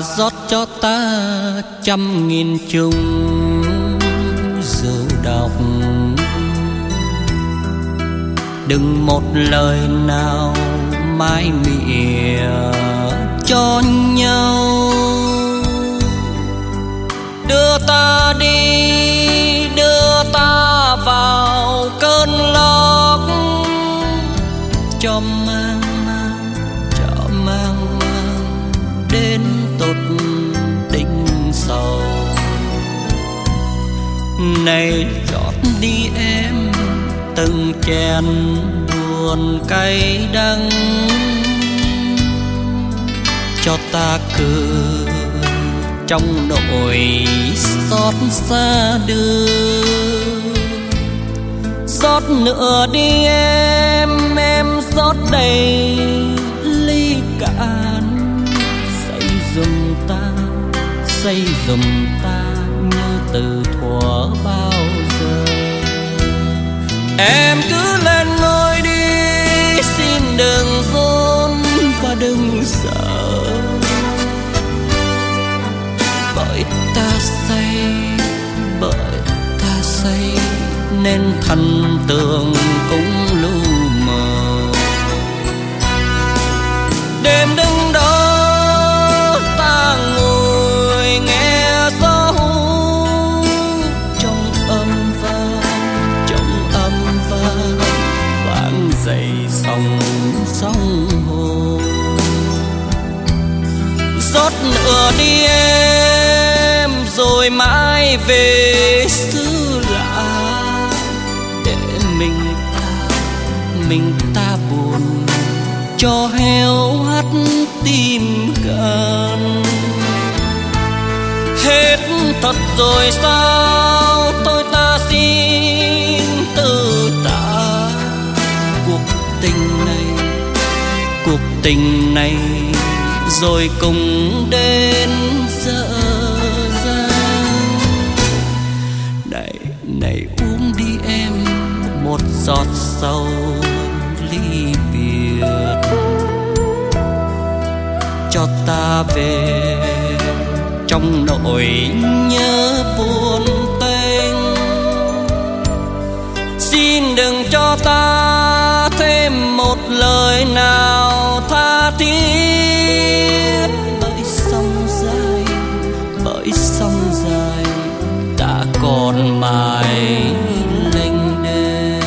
rót cho ta trăm nghìn chung rượu độc. Đừng một lời nào mãi mỉa cho nhau. Đưa ta đi, đưa ta vào cơn lốc, cho mang đến tột đỉnh sầu. Này rót đi em từng chén buồn cay đắng, cho ta cười trong nỗi xót xa đưa. Rót nữa đi em rót đầy ly cạn. Xây dùm ta như từ thuở bao giờ. Em cứ lên ngôi đi, xin đừng run và đừng sợ. Bởi ta say nên thần tượng cũng lu mờ. Đêm đứng đó ta ngồi nghe gió trong âm vang vang dậy sóng hồ. Rót nữa đi em rồi mãi về xứ lạ, để mình ta buồn cho héo hắt tim gan. Hết thật rồi sao tôi ta xin từ tạ. Cuộc tình này rồi cùng đến dở dang. Này uống đi em một giọt sầu ly biệt, cho ta về trong nỗi nhớ buồn tênh. Xin đừng cho ta thêm một lời nào tha thiết. Bởi sông dài đã còn mãi lênh đênh.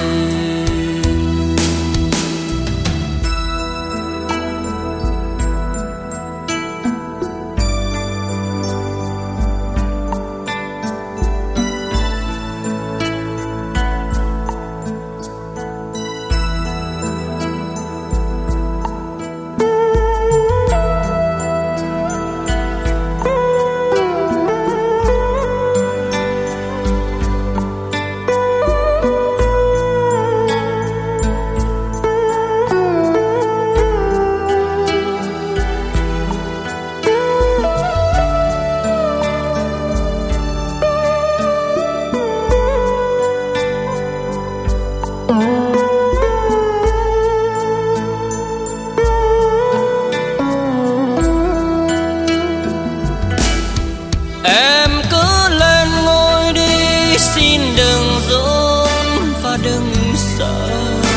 Em cứ lên ngôi đi, xin đừng run và đừng sợ.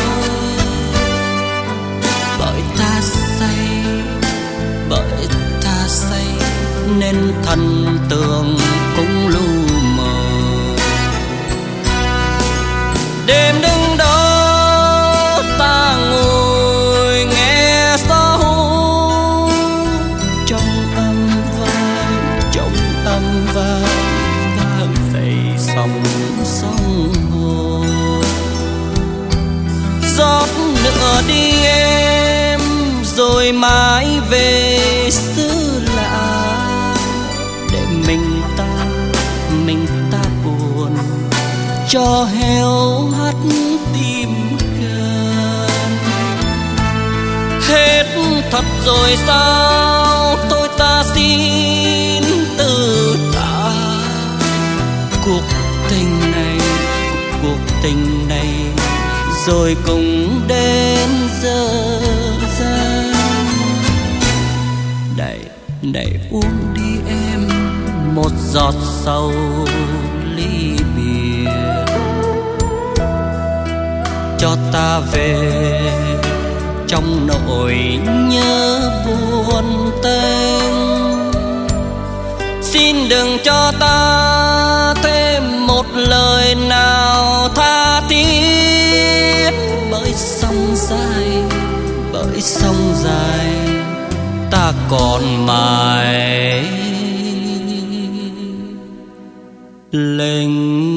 Bởi ta say nên thần tượng cũng lu mờ. Đêm đứng đó ta ngồi nghe gió trong âm vang dậy sóng hồ. Rót nữa đi em rồi mãi về xứ lạ, để mình ta buồn cho héo hắt tim gan. Hết thật rồi sao tôi ta xin từ tạ. Cuộc tình này rồi cùng đến dở dang. để uống đi em một giọt sầu ly biệt, cho ta về trong nỗi nhớ buồn tênh. Xin đừng cho ta thêm một lời nào tha thiết, bởi sông dài, bởi sông dài ta còn mãi lênh